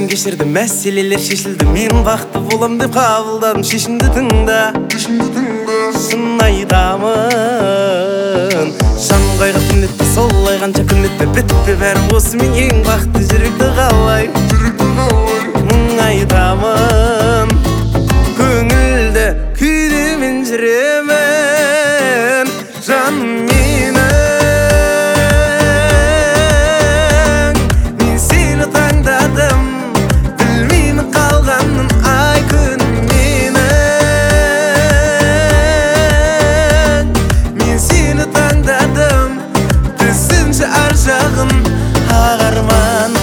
Көптөн кечирди, маселелер шешилди. Мен бакты болом деп кабылдадым шешимди тыңда. Шын айтамын, жаным кайгырып түнөттү, солай канча күн өттү. Бітті бәрі осы, мен ең бакытты жүректі қалайм. Мың айтамын, көңілді күйде мен жүремін. Жаным менің, мен сені таңдадым, білмеймін қалғанын ай күнім менің. Мен сені таңдадым, түсінші ар жағын ағарман.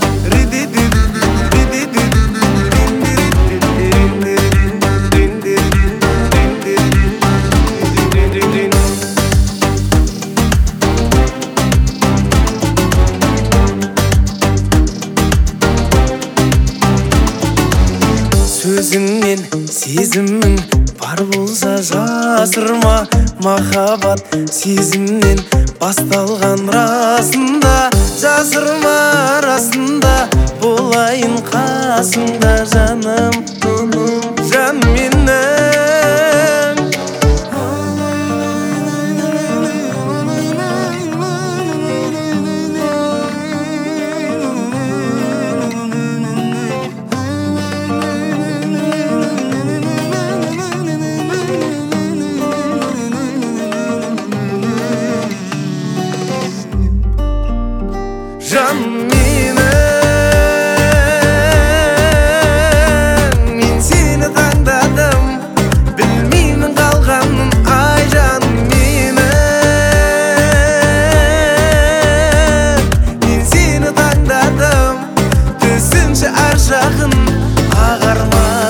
Сөзіңнен сезімің бар болса жасырма. Махаббат сезімнен басталған расында. Жасырма расында, болайын қасыңда жаным. Жан менің, жан менің, мен сені таңдадым, білмеймін қалғанын ай жаным менің. Мен сені таңдадым, түсінші ар жағын ағарман.